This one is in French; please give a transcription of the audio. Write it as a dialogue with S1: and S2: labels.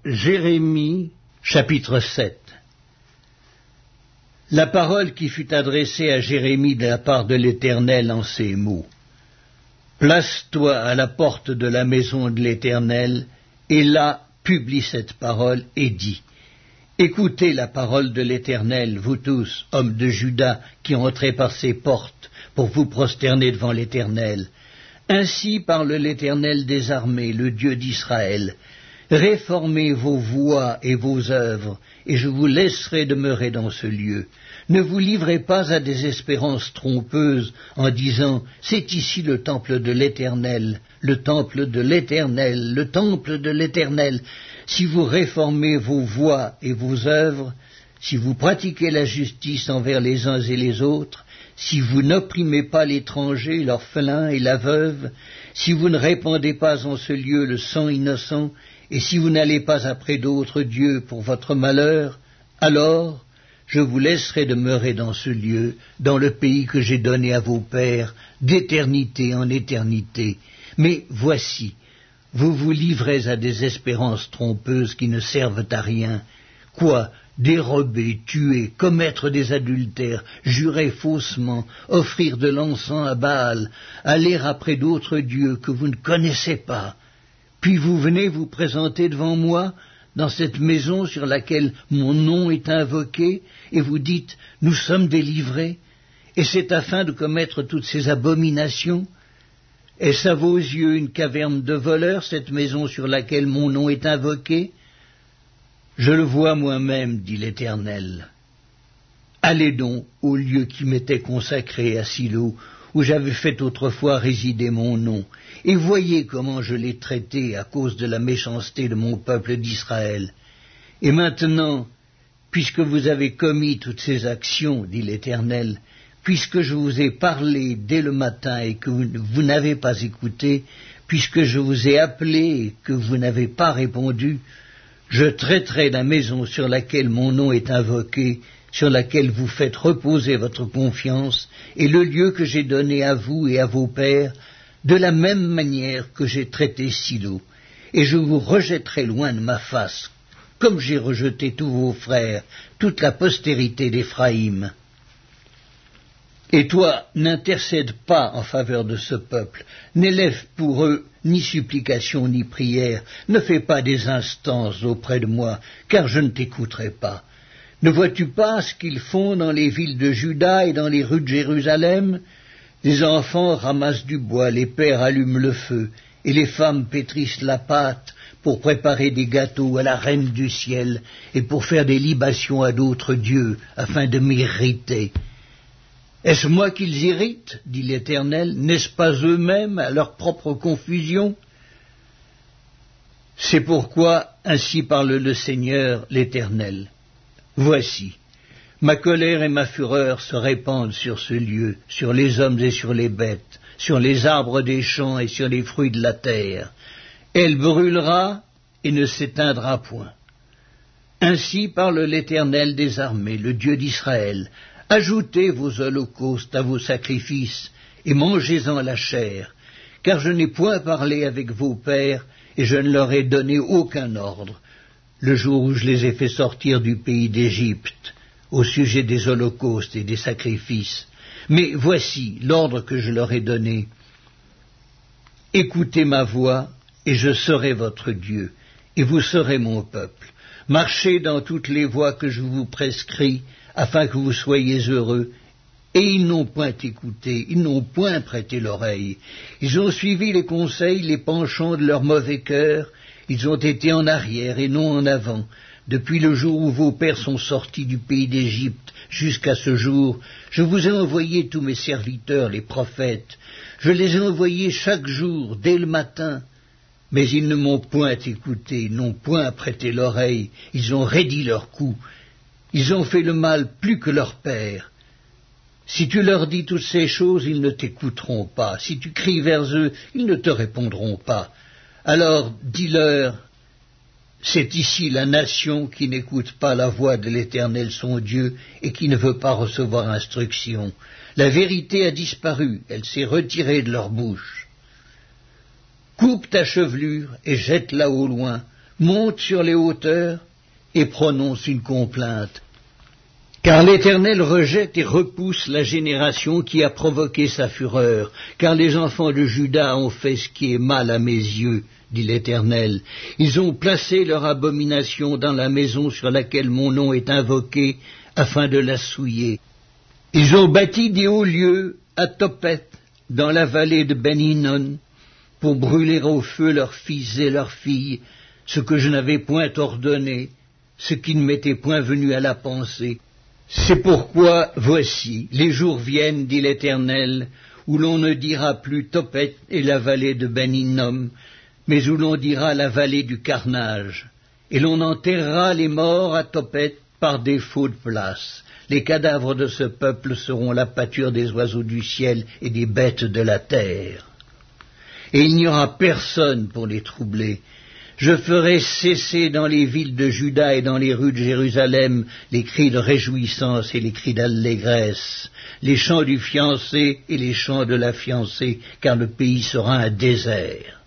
S1: Jérémie, chapitre 7. La parole qui fut adressée à Jérémie de la part de l'Éternel en ces mots. Place-toi à la porte de la maison de l'Éternel, et là publie cette parole et dis. Écoutez la parole de l'Éternel, vous tous, hommes de Juda, qui entrez par ces portes, pour vous prosterner devant l'Éternel. Ainsi parle l'Éternel des armées, le Dieu d'Israël. Réformez vos voies et vos œuvres, et je vous laisserai demeurer dans ce lieu. Ne vous livrez pas à des espérances trompeuses en disant « C'est ici le temple de l'Éternel, le temple de l'Éternel, le temple de l'Éternel ». Si vous réformez vos voies et vos œuvres, si vous pratiquez la justice envers les uns et les autres, si vous n'opprimez pas l'étranger, l'orphelin et la veuve, si vous ne répandez pas en ce lieu le sang innocent, et si vous n'allez pas après d'autres dieux pour votre malheur, alors je vous laisserai demeurer dans ce lieu, dans le pays que j'ai donné à vos pères, d'éternité en éternité. Mais voici, vous vous livrez à des espérances trompeuses qui ne servent à rien. Quoi? Dérober, tuer, commettre des adultères, jurer faussement, offrir de l'encens à Baal, aller après d'autres dieux que vous ne connaissez pas. Puis vous venez vous présenter devant moi, dans cette maison sur laquelle mon nom est invoqué, et vous dites « Nous sommes délivrés », et c'est afin de commettre toutes ces abominations. Est-ce à vos yeux une caverne de voleurs, cette maison sur laquelle mon nom est invoqué? Je le vois moi-même, dit l'Éternel. Allez donc au lieu qui m'était consacré à Silo, où j'avais fait autrefois résider mon nom, et voyez comment je l'ai traité à cause de la méchanceté de mon peuple d'Israël. Et maintenant, puisque vous avez commis toutes ces actions, dit l'Éternel, puisque je vous ai parlé dès le matin et que vous n'avez pas écouté, puisque je vous ai appelé et que vous n'avez pas répondu, je traiterai la maison sur laquelle mon nom est invoqué, sur laquelle vous faites reposer votre confiance, et le lieu que j'ai donné à vous et à vos pères, de la même manière que j'ai traité Silo, et je vous rejetterai loin de ma face, comme j'ai rejeté tous vos frères, toute la postérité d'Éphraïm. Et toi, n'intercède pas en faveur de ce peuple, n'élève pour eux ni supplication ni prière, ne fais pas des instances auprès de moi, car je ne t'écouterai pas. Ne vois-tu pas ce qu'ils font dans les villes de Juda et dans les rues de Jérusalem? Les enfants ramassent du bois, les pères allument le feu, et les femmes pétrissent la pâte pour préparer des gâteaux à la reine du ciel et pour faire des libations à d'autres dieux, afin de m'irriter. Est-ce moi qu'ils irritent, dit l'Éternel, n'est-ce pas eux-mêmes à leur propre confusion? C'est pourquoi ainsi parle le Seigneur l'Éternel. Voici, ma colère et ma fureur se répandent sur ce lieu, sur les hommes et sur les bêtes, sur les arbres des champs et sur les fruits de la terre. Elle brûlera et ne s'éteindra point. Ainsi parle l'Éternel des armées, le Dieu d'Israël. Ajoutez vos holocaustes à vos sacrifices et mangez-en la chair, car je n'ai point parlé avec vos pères et je ne leur ai donné aucun ordre, le jour où je les ai fait sortir du pays d'Égypte, au sujet des holocaustes et des sacrifices. Mais voici l'ordre que je leur ai donné. Écoutez ma voix, et je serai votre Dieu, et vous serez mon peuple. Marchez dans toutes les voies que je vous prescris, afin que vous soyez heureux. Et ils n'ont point écouté, ils n'ont point prêté l'oreille. Ils ont suivi les conseils, les penchants de leur mauvais cœur. Ils ont été en arrière et non en avant. Depuis le jour où vos pères sont sortis du pays d'Égypte jusqu'à ce jour, je vous ai envoyé tous mes serviteurs, les prophètes. Je les ai envoyés chaque jour, dès le matin. Mais ils ne m'ont point écouté, n'ont point prêté l'oreille. Ils ont raidi leur cou. Ils ont fait le mal plus que leur père. Si tu leur dis toutes ces choses, ils ne t'écouteront pas. Si tu cries vers eux, ils ne te répondront pas. Alors dis-leur, c'est ici la nation qui n'écoute pas la voix de l'Éternel son Dieu et qui ne veut pas recevoir instruction. La vérité a disparu, elle s'est retirée de leur bouche. Coupe ta chevelure et jette-la au loin, monte sur les hauteurs et prononce une complainte. Car l'Éternel rejette et repousse la génération qui a provoqué sa fureur, car les enfants de Juda ont fait ce qui est mal à mes yeux, dit l'Éternel. Ils ont placé leur abomination dans la maison sur laquelle mon nom est invoqué, afin de la souiller. Ils ont bâti des hauts lieux à Tophet, dans la vallée de Ben-Hinnom, pour brûler au feu leurs fils et leurs filles, ce que je n'avais point ordonné, ce qui ne m'était point venu à la pensée. C'est pourquoi, voici, les jours viennent, dit l'Éternel, où l'on ne dira plus Tophet et la vallée de Ben-Hinnom, mais où l'on dira la vallée du carnage, et l'on enterrera les morts à Tophet par défaut de place. Les cadavres de ce peuple seront la pâture des oiseaux du ciel et des bêtes de la terre. Et il n'y aura personne pour les troubler. Je ferai cesser dans les villes de Juda et dans les rues de Jérusalem les cris de réjouissance et les cris d'allégresse, les chants du fiancé et les chants de la fiancée, car le pays sera un désert.